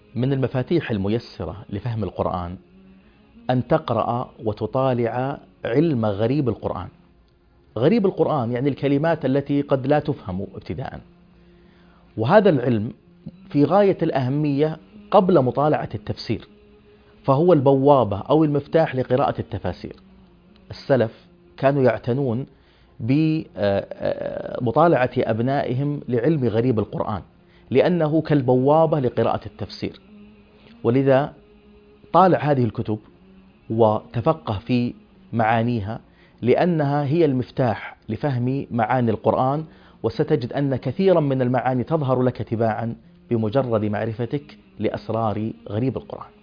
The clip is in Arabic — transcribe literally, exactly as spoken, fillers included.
من المفاتيح الميسرة لفهم القرآن أن تقرأ وتطالع علم غريب القرآن. غريب القرآن يعني الكلمات التي قد لا تفهم ابتداء، وهذا العلم في غاية الأهمية قبل مطالعة التفسير، فهو البوابة أو المفتاح لقراءة التفاسير. السلف كانوا يعتنون بمطالعة أبنائهم لعلم غريب القرآن لأنه كالبوابة لقراءة التفسير، ولذا طالع هذه الكتب وتفقه في معانيها لأنها هي المفتاح لفهم معاني القرآن، وستجد أن كثيرا من المعاني تظهر لك تباعا بمجرد معرفتك لأسرار غريب القرآن.